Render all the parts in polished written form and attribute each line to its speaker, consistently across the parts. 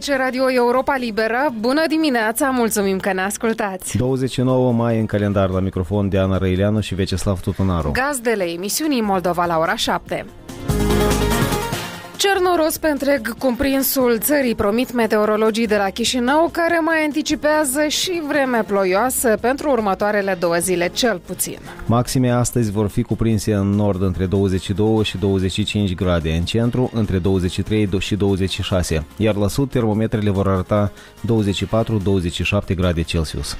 Speaker 1: Aici Radio Europa Liberă. Bună dimineața, mulțumim că ne ascultați.
Speaker 2: 29 mai în calendar, la microfon Diana Răileanu și Veceslav Tutunaru.
Speaker 1: Gazdele emisiunii Moldova la ora 7. Cer noros pe întreg cuprinsul țării, promit meteorologii de la Chișinău, care mai anticipează și vreme ploioasă pentru următoarele 2 zile, cel puțin.
Speaker 2: Maxime astăzi vor fi cuprinse în nord între 22 și 25 grade, în centru între 23 și 26, iar la sud termometrele vor arăta 24-27 grade Celsius.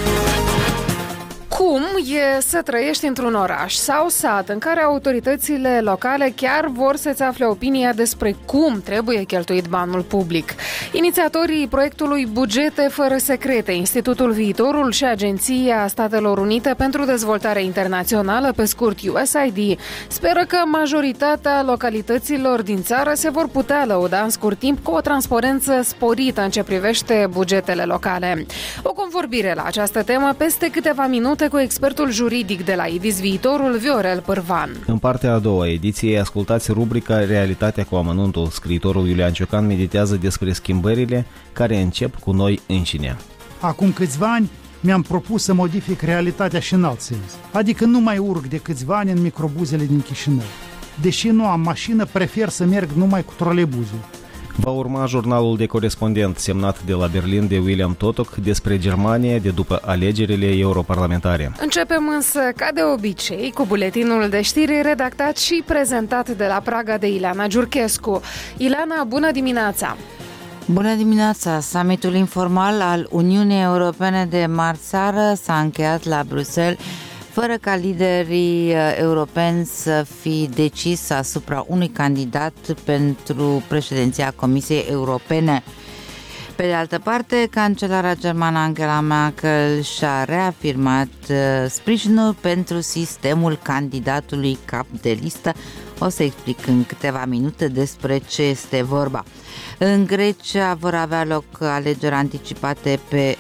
Speaker 1: Cum e să trăiești într-un oraș sau sat în care autoritățile locale chiar vor să-ți afle opinia despre cum trebuie cheltuit banul public? Inițiatorii proiectului Bugete fără secrete, Institutul Viitorul și Agenția Statelor Unite pentru Dezvoltare Internațională, pe scurt USAID, speră că majoritatea localităților din țară se vor putea lăuda în scurt timp cu o transparență sporită în ce privește bugetele locale. O convorbire la această temă peste câteva minute cu expertul juridic de la IDIS Viitorul, Viorel Pârvan.
Speaker 2: În partea a doua ediției ascultați rubrica Realitatea cu amănuntul. Scriitorul Iulian Ciocan meditează despre schimbările care încep cu noi înșine.
Speaker 3: Acum câțiva ani mi-am propus să modific realitatea și în alt sens. Adică nu mai urc de câțiva ani în microbuzele din Chișinău. Deși nu am mașină, prefer să merg numai cu trolebuzul.
Speaker 2: Va urma jurnalul de corespondent semnat de la Berlin de William Totok despre Germania de după alegerile europarlamentare.
Speaker 1: Începem însă, ca de obicei, cu buletinul de știri redactat și prezentat de la Praga de Ileana Giurchescu. Ileana, bună dimineața!
Speaker 4: Bună dimineața! Summitul informal al Uniunii Europene de marți seară s-a încheiat la Bruxelles fără ca liderii europeni să fi decis asupra unui candidat pentru președinția Comisiei Europene. Pe de altă parte, cancelara germană Angela Merkel și-a reafirmat sprijinul pentru sistemul candidatului cap de listă. O să explic în câteva minute despre ce este vorba. În Grecia vor avea loc alegeri anticipate pe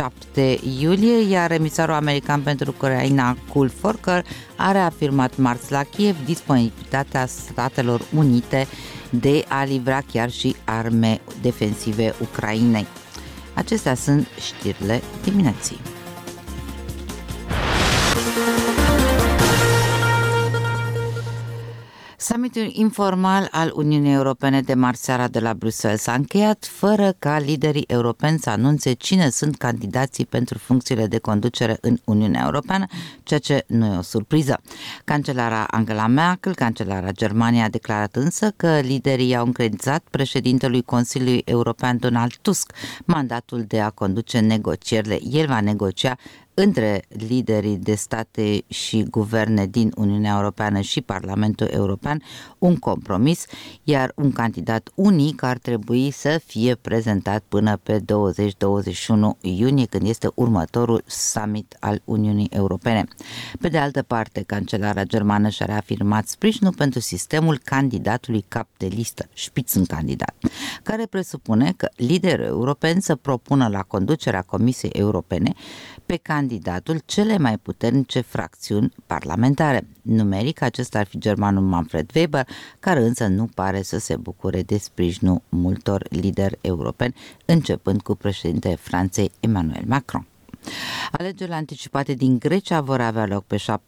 Speaker 4: 7 iulie, iar emisarul american pentru Ucraina, Kurt Volker, a reafirmat marți la Kiev disponibilitatea Statelor Unite de a livra chiar și arme defensive Ucrainei. Acestea sunt știrile dimineții. Summitul informal al Uniunii Europene de marți seara de la Bruxelles s-a încheiat fără ca liderii europeni să anunțe cine sunt candidații pentru funcțiile de conducere în Uniunea Europeană, ceea ce nu e o surpriză. Cancelara Angela Merkel, cancelara Germaniei, a declarat însă că liderii au încredințat președintelui Consiliului European Donald Tusk mandatul de a conduce negocierile. El va negocia între liderii de state și guverne din Uniunea Europeană și Parlamentul European un compromis, iar un candidat unic ar trebui să fie prezentat până pe 20-21 iunie, când este următorul summit al Uniunii Europene. Pe de altă parte, cancelara germană și-a reafirmat sprijinul pentru sistemul candidatului cap de listă, Spitzenkandidat, care presupune că liderii europeni să propună la conducerea Comisiei Europene pe candidatul cele mai puternice fracțiuni parlamentare. Numeric, acesta ar fi germanul Manfred Weber, care însă nu pare să se bucure de sprijinul multor lideri europeni, începând cu președintele Franței Emmanuel Macron. Alegerile anticipate din Grecia vor avea loc pe 7